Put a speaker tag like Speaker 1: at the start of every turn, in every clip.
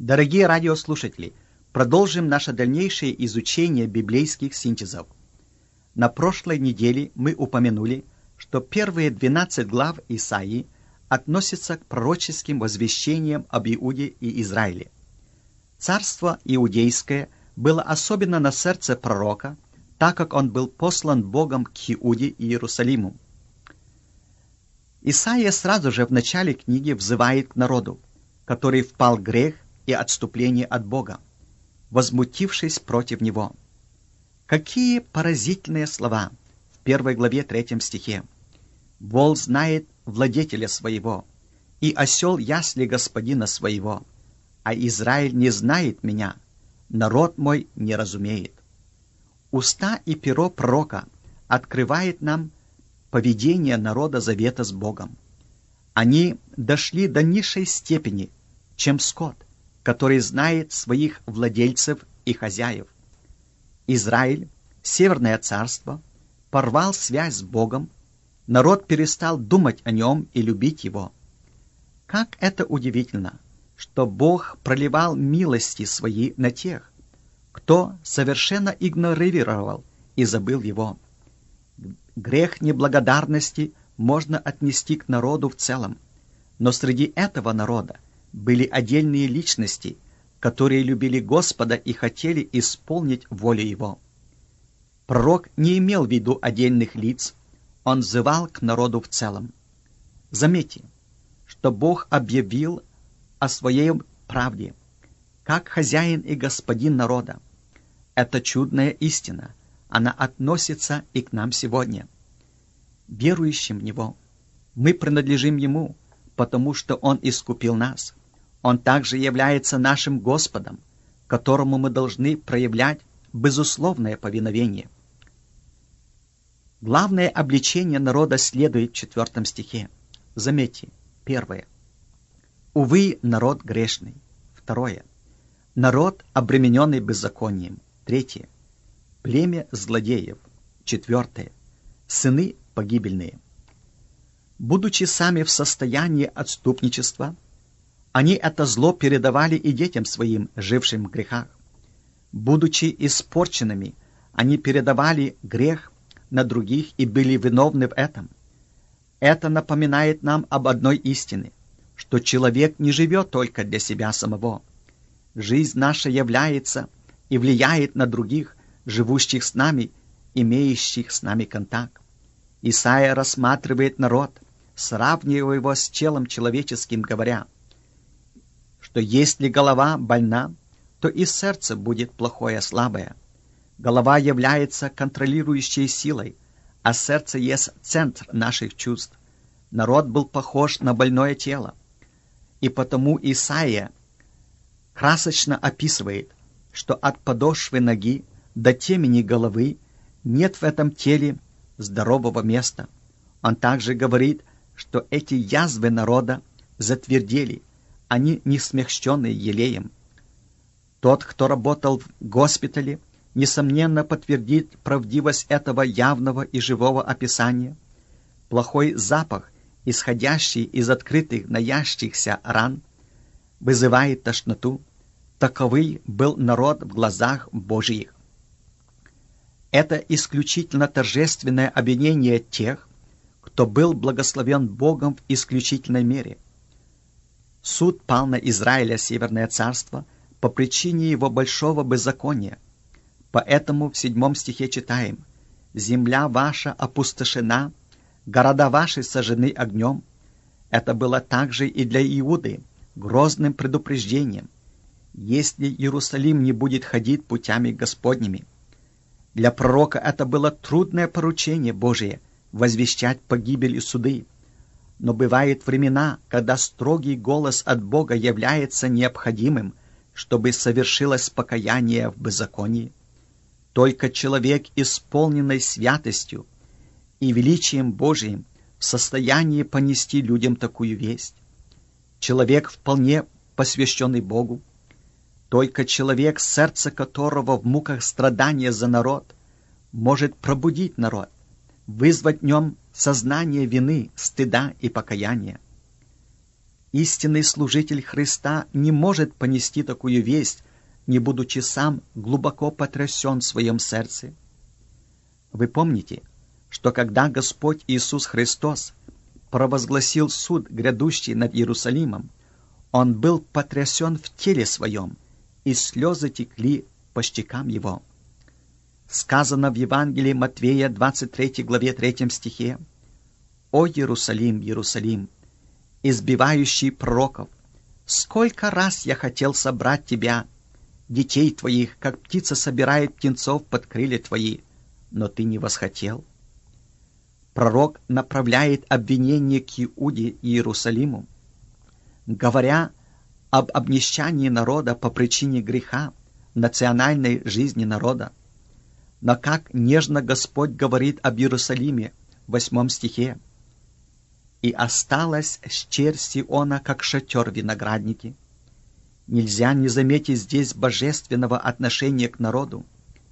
Speaker 1: Дорогие радиослушатели, продолжим наше дальнейшее изучение библейских синтезов. На прошлой неделе мы упомянули, что первые 12 глав Исаии относятся к пророческим возвещениям об Иуде и Израиле. Царство иудейское было особенно на сердце пророка, так как он был послан Богом к Иуде и Иерусалиму. Исаия сразу же в начале книги взывает к народу, который впал в грех и отступление от Бога, возмутившись против Него. Какие поразительные слова в 1 главе 3 стихе. «Вол знает владетеля своего, и осел ясли господина своего, а Израиль не знает меня, народ мой не разумеет». Уста и перо пророка открывает нам поведение народа завета с Богом. Они дошли до низшей степени, чем скот, который знает своих владельцев и хозяев. Израиль, Северное царство, порвал связь с Богом, народ перестал думать о нем и любить его. Как это удивительно, что Бог проливал милости свои на тех, кто совершенно игнорировал и забыл его. Грех неблагодарности можно отнести к народу в целом, но среди этого народа были отдельные личности, которые любили Господа и хотели исполнить волю Его. Пророк не имел в виду отдельных лиц, он взывал к народу в целом. Заметьте, что Бог объявил о своей правде, как хозяин и господин народа. Это чудная истина, она относится и к нам сегодня. Верующим в Него мы принадлежим Ему, потому что Он искупил нас. Он также является нашим Господом, которому мы должны проявлять безусловное повиновение. Главное обличение народа следует в 4 стихе. Заметьте, 1. Увы, народ грешный. 2. Народ, обремененный беззаконием. 3. Племя злодеев. 4. Сыны погибельные. Будучи сами в состоянии отступничества, они это зло передавали и детям своим, жившим в грехах. Будучи испорченными, они передавали грех на других и были виновны в этом. Это напоминает нам об одной истине, что человек не живет только для себя самого. Жизнь наша является и влияет на других, живущих с нами, имеющих с нами контакт. Исаия рассматривает народ, сравнивая его с телом человеческим, говоря, что если голова больна, то и сердце будет плохое, слабое. Голова является контролирующей силой, а сердце есть центр наших чувств. Народ был похож на больное тело. И потому Исаия красочно описывает, что от подошвы ноги до темени головы нет в этом теле здорового места. Он также говорит, что эти язвы народа затвердели, они не смягченные елеем. Тот, кто работал в госпитале, несомненно подтвердит правдивость этого явного и живого описания. Плохой запах, исходящий из открытых наящихся ран, вызывает тошноту. Таковый был народ в глазах Божьих. Это исключительно торжественное обвинение тех, кто был благословен Богом в исключительной мере. Суд пал на Израиля, Северное царство, по причине его большого беззакония. Поэтому в 7 стихе читаем: «Земля ваша опустошена, города ваши сожжены огнем». Это было также и для Иуды грозным предупреждением, если Иерусалим не будет ходить путями Господними. Для пророка это было трудное поручение Божие — возвещать погибель и суды. Но бывают времена, когда строгий голос от Бога является необходимым, чтобы совершилось покаяние в беззаконии. Только человек, исполненный святостью и величием Божиим, в состоянии понести людям такую весть. Человек, вполне посвященный Богу, только человек, сердце которого в муках страдания за народ, может пробудить народ, вызвать в нем сознание вины, стыда и покаяния. Истинный служитель Христа не может понести такую весть, не будучи сам глубоко потрясен в своем сердце. Вы помните, что когда Господь Иисус Христос провозгласил суд, грядущий над Иерусалимом, Он был потрясен в теле своем, и слезы текли по щекам Его. Сказано в Евангелии Матвея, 23 главе 3 стихе: «О Иерусалим, Иерусалим, избивающий пророков, сколько раз я хотел собрать тебя, детей твоих, как птица собирает птенцов под крылья твои, но ты не восхотел». Пророк направляет обвинение к Иуде и Иерусалиму, говоря об обнищании народа по причине греха, национальной жизни народа. Но как нежно Господь говорит об Иерусалиме в 8 стихе: «И осталась щерь Сиона, как шатер в винограднике». Нельзя не заметить здесь божественного отношения к народу.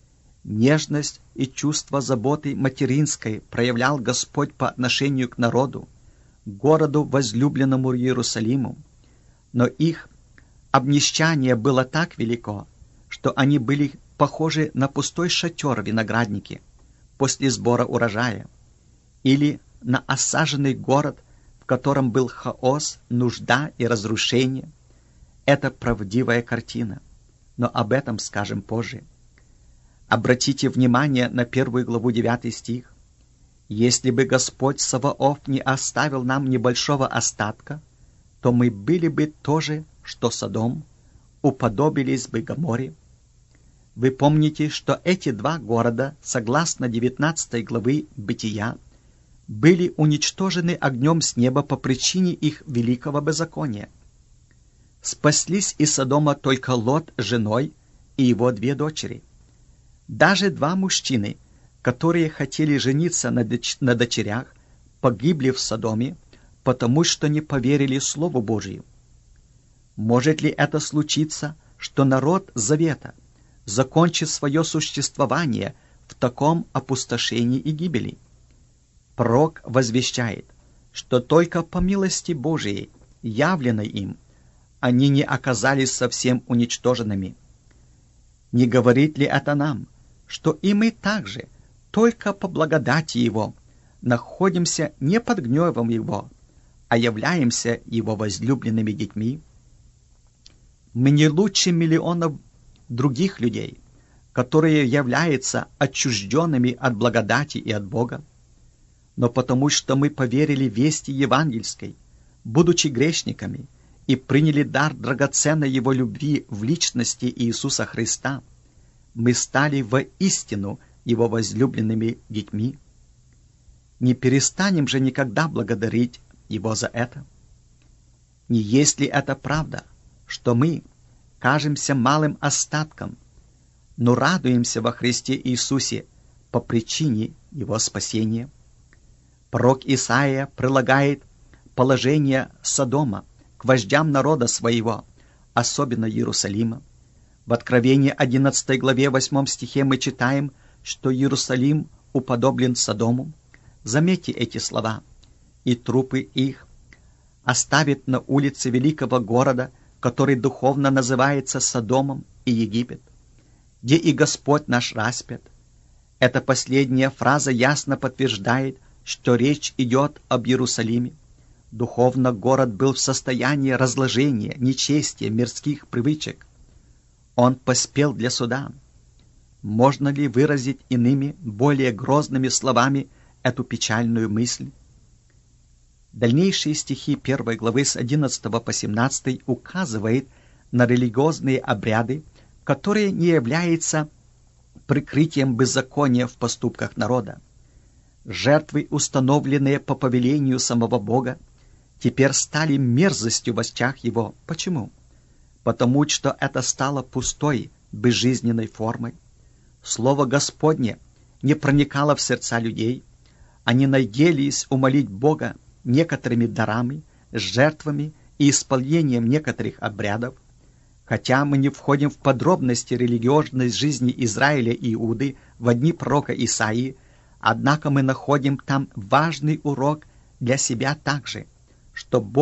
Speaker 1: Нежность и чувство заботы материнской проявлял Господь по отношению к народу, городу возлюбленному Иерусалиму. Но их обнищание было так велико, что они были похожи на пустой шатер в винограднике после сбора урожая, или на осаженный город, в котором был хаос, нужда и разрушение. Это правдивая картина, но об этом скажем позже. Обратите внимание на 1 главу 9 стих. «Если бы Господь Саваоф не оставил нам небольшого остатка, то мы были бы то же, что Содом, уподобились бы Гоморе». Вы помните, что эти два города, согласно 19 главы Бытия, были уничтожены огнем с неба по причине их великого беззакония. Спаслись из Содома только Лот с женой и его 2 дочери. Даже 2 мужчины, которые хотели жениться на дочерях, погибли в Содоме, потому что не поверили Слову Божию. Может ли это случиться, что народ Завета закончит свое существование в таком опустошении и гибели? Пророк возвещает, что только по милости Божией, явленной им, они не оказались совсем уничтоженными. Не говорит ли это нам, что и мы также, только по благодати Его, находимся не под гневом Его, а являемся Его возлюбленными детьми? Мы не лучше миллионов других людей, которые являются отчужденными от благодати и от Бога, но потому что мы поверили вести евангельской, будучи грешниками, и приняли дар драгоценной Его любви в личности Иисуса Христа, мы стали воистину Его возлюбленными детьми. Не перестанем же никогда благодарить Его за это. Не есть ли это правда, что мы кажемся малым остатком, но радуемся во Христе Иисусе по причине Его спасения? Пророк Исаия прилагает положение Содома к вождям народа своего, особенно Иерусалима. В Откровении 11 главе 8 стихе мы читаем, что Иерусалим уподоблен Содому. Заметьте эти слова. «И трупы их оставит на улице великого города, который духовно называется Содомом и Египет, где и Господь наш распят». Эта последняя фраза ясно подтверждает, что речь идет об Иерусалиме. Духовно город был в состоянии разложения, нечестия, мирских привычек. Он поспел для суда. Можно ли выразить иными, более грозными словами эту печальную мысль? Дальнейшие стихи 1 главы с 11 по 17 указывают на религиозные обряды, которые не являются прикрытием беззакония в поступках народа. Жертвы, установленные по повелению самого Бога, теперь стали мерзостью в очах Его. Почему? Потому что это стало пустой, безжизненной формой. Слово Господне не проникало в сердца людей. Они надеялись умолить Бога некоторыми дарами, жертвами и исполнением некоторых обрядов. Хотя мы не входим в подробности религиозной жизни Израиля и Иуды в дни пророка Исаии, однако мы находим там важный урок для себя также, что Бог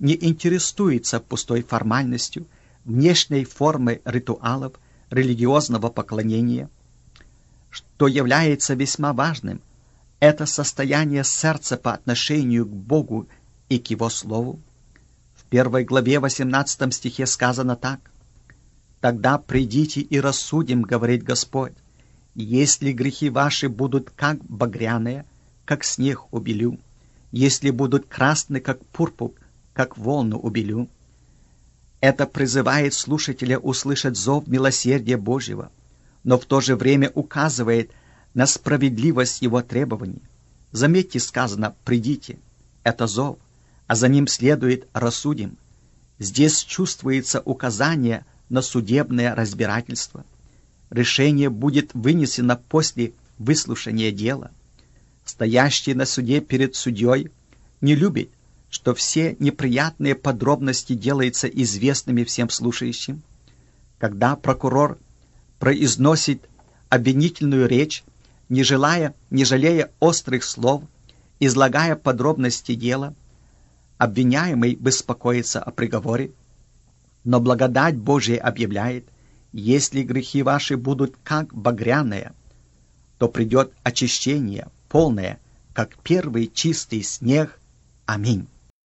Speaker 1: не интересуется пустой формальностью, внешней формой ритуалов, религиозного поклонения. Что является весьма важным, это состояние сердца по отношению к Богу и к Его Слову. В 1 главе 18 стихе сказано так: «Тогда придите и рассудим, говорит Господь, если грехи ваши будут как багряные, как снег убелю, если будут красны, как пурпур, как волну убелю». Это призывает слушателя услышать зов милосердия Божьего, но в то же время указывает на справедливость Его требований. Заметьте, сказано «придите». Это зов, а за ним следует «рассудим». Здесь чувствуется указание на судебное разбирательство. Решение будет вынесено после выслушания дела. Стоящий на суде перед судьей не любит, что все неприятные подробности делаются известными всем слушающим. Когда прокурор произносит обвинительную речь, не жалея острых слов, излагая подробности дела, обвиняемый беспокоится о приговоре, но благодать Божия объявляет: если грехи ваши будут как багряные, то придет очищение полное, как первый чистый снег. Аминь.